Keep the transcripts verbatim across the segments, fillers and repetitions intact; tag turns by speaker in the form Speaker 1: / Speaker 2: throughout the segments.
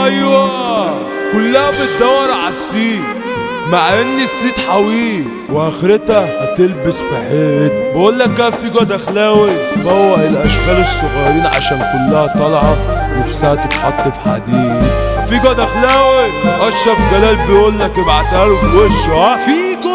Speaker 1: ايوه كلها بتدور على السيد، مع ان السيد حويه واخرتها هتلبس في حيط. بقول لك يا فيجو دخلاوي فوق الاشغال الصغيرين عشان كلها طالعه نفسها تتحط في حديد. فيجو دخلاوي اشرف جلال بيقول لك ابعتها له في وشه. ها
Speaker 2: فيجو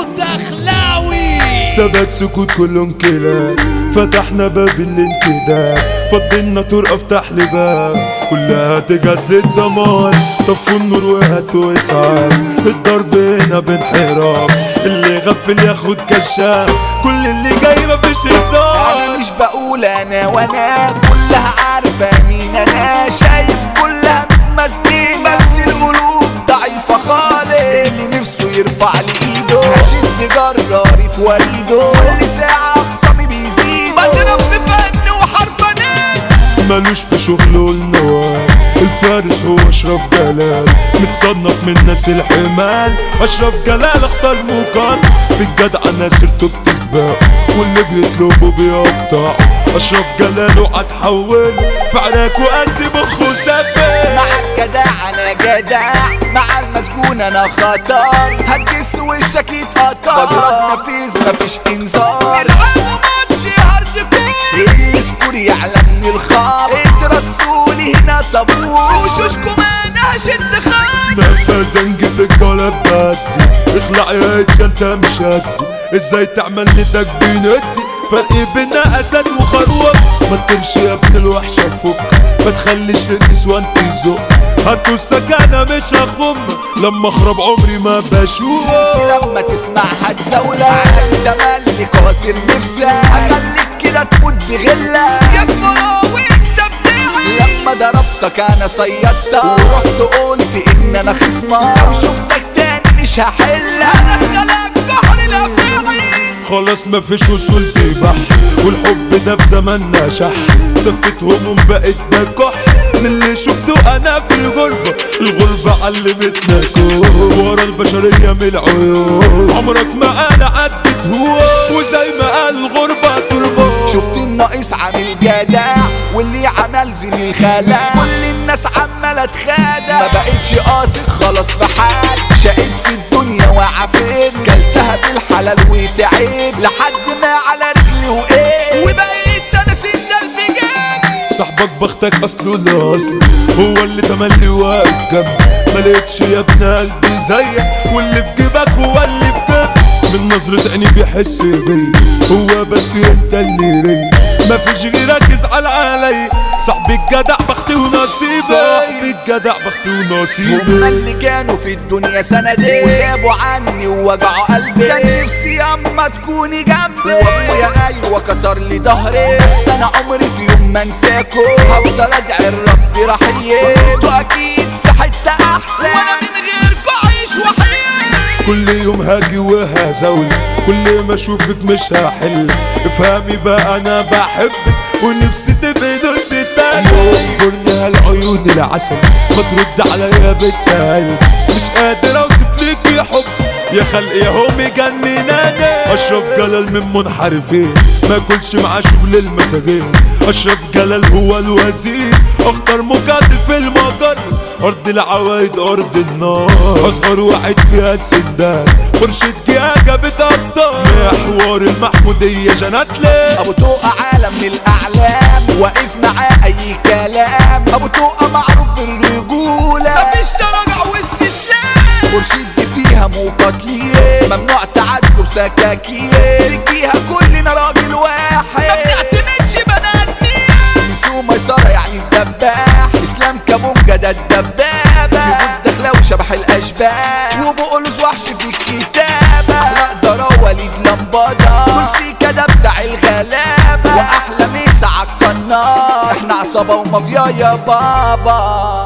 Speaker 2: دخلاوي
Speaker 1: ثبات سكوت كلهم كلاب، فتحنا باب الانتداب، فضلنا طرقه افتح لي باب كلها تجهز للدمار. طفوا النور وهاتوا اسعاف، الضرب هنا بانحراف، اللي غفل ياخد كشاف، كل اللي جاي مفيش هزار.
Speaker 2: انا مش بقول انا وانا كلها عارفه مين انا، شايف كلها متماسكين بس القلوب ضعيفه خالص. اللي نفسه يرفع لي ايده هشد جراري في وريده، كل ساعه خصامي بيزيد بضرب بفن وحرفنان.
Speaker 1: مالوش في شغله النوار، الفارس هو اشرف جلال، متصنف من ناس الحمال. اشرف جلال اختار مقام، في الجدع ناسرته بتسبق واللي بيطلبه بيقطع. اشرف جلال وهتحول في عراك وقاسي مخه سافر.
Speaker 2: مع الجدع انا جدع، مع المسجون انا خطر، هتجس وشك يتقطع بضرب نفيذ مفيش انذار. العالم ماتش هارد كور، السكور يعلمني الخار، اترسولي هنا طابور وشوشكم انا هشد خان.
Speaker 1: نفسها زنج في الجولة بادي، اخلع يا انت مش هدي، ازاي تعمل ندك بندي، فرق بينا اسد وخروف. ما تطيرش يا ابن الوحشه فك، ما تخليش النسوان تزق، هاتوا السكانه مش هخم، لما اخرب عمري ما بشوف.
Speaker 2: لما تسمعها تزولة انت مالك كاسر نفسك، هخليك كده تموت بغلة يا صراوي انت بتاعي. لما ضربتك انا صيدتك ورحت قلت ان انا خصمك، لو شفتك تاني مش هحلك، هدخلك جحر الافاعي.
Speaker 1: خلاص مفيش وصول ببحر، والحب ده في زماننا شح، سفت هموم بقت بكح، من اللي شفته انا في الغربة. الغربة علمتنا كون ورا البشرية من العيون، عمرك ما انا عدت هو، وزي ما قال الغربة تربة.
Speaker 2: شفت الناقص عامل جدع، واللي عمل زميل خلع، كل الناس عمالة تخادع، ما بقتش قاصد خلاص في حال، شقيت في الدنيا وعافيت، كلتها بالحلال وتعيب لحد ما على رجلي وايه، وبقيت انا سيد البجان.
Speaker 1: صاحبك بختك اصله الاصل، هو اللي تملي واقف جنبي، ملقتش يا ابن قلبي زيك، واللي في جيبك هو اللي في جيبك، من نظرة عيني بيحس بيا، هو بس انت اللي ري، مفيش غيرك يزعل علي. صاحبي الجدع بختي ونصيبي، صاحبي الجدع بختي ونصيبي.
Speaker 2: هما اللي كانوا في الدنيا سندين وغابوا عني ووجعوا قلبي، كان نفسي اما تكوني جنبي، وابويا ايوه كسر لي ظهري، بس انا عمري في يوم ما انساكوا، هفضل ادعي لربي رحيم، وانتوا اكيد في حته احسن، وانا من غيركوا عايش وحيد.
Speaker 1: كل يوم هاجي وهزول، كل ما اشوفك مش هحل، افهمي بقى انا بحبك ونفسي تبقي نص تاني. يجبرني هالعيون العسل، ما ترد عليا بالتالي، مش قادر اوصف ليك يا حب يا خلق يا هو مجنناني. اشرف جلال من منحرفين، ما كلش مع شغل المساجين، اشرف جلال هو الوزير، اختار مقاتل في المجر، ارض العوايد ارض النار، اصغر واحد فيها السندان، مرشد جهه جابت ابطال، محور المحموديه جناتلي.
Speaker 2: ابو توقع عالم من الاعلام، واقف معاه اي كلام، ابو توقع معروف بالرجوله، مفيش تراجع واستسلام، مرشد فيها مقاتلين، ممنوع تعدوا بسكاكين، رجيها كلنا راجل واحد، ما بنعتمدش بنات مين، نسوه ميسره يعني الدباح، اسلام كابونجا ده الدبابه، يقول دخلاوي شبح الاشباح، وبقولوز وحش في الكتابه، اخلاق دراوه وليد لمبادة، كل سيكا ده بتاع الغلابه، واحلى ميسا عالقناص، احنا عصابه ومافيا يا بابا.